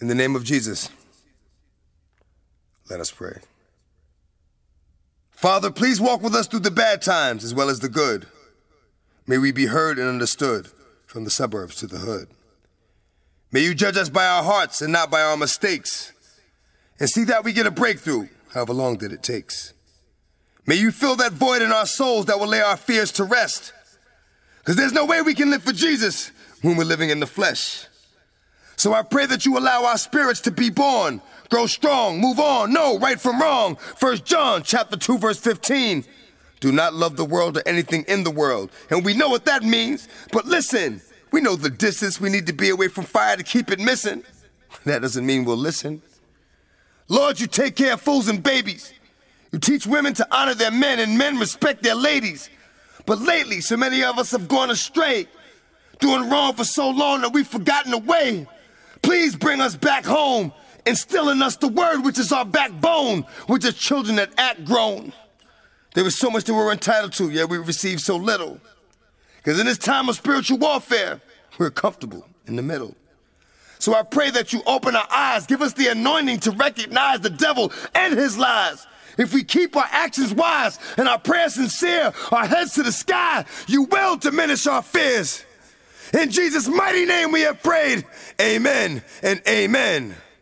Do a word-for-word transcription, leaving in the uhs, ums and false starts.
In the name of Jesus, let us pray. Father, please walk with us through the bad times as well as the good. May we be heard and understood from the suburbs to the hood. May you judge us by our hearts and not by our mistakes, and see that we get a breakthrough, however long that it takes. May you fill that void in our souls that will lay our fears to rest, because there's no way we can live for Jesus when we're living in the flesh. So I pray that you allow our spirits to be born, grow strong, move on, know right from wrong. First John chapter two, verse fifteen. Do not love the world or anything in the world. And we know what that means. But listen, we know the distance we need to be away from fire to keep it missing. That doesn't mean we'll listen. Lord, you take care of fools and babies. You teach women to honor their men and men respect their ladies. But lately, so many of us have gone astray, doing wrong for so long that we've forgotten the way. Please bring us back home, instill in us the word which is our backbone. We're just children that act grown. There is so much that we're entitled to, yet we receive so little. Because in this time of spiritual warfare, we're comfortable in the middle. So I pray that you open our eyes, give us the anointing to recognize the devil and his lies. If we keep our actions wise and our prayers sincere, our heads to the sky, you will diminish our fears. In Jesus' mighty name we have prayed. Amen and amen.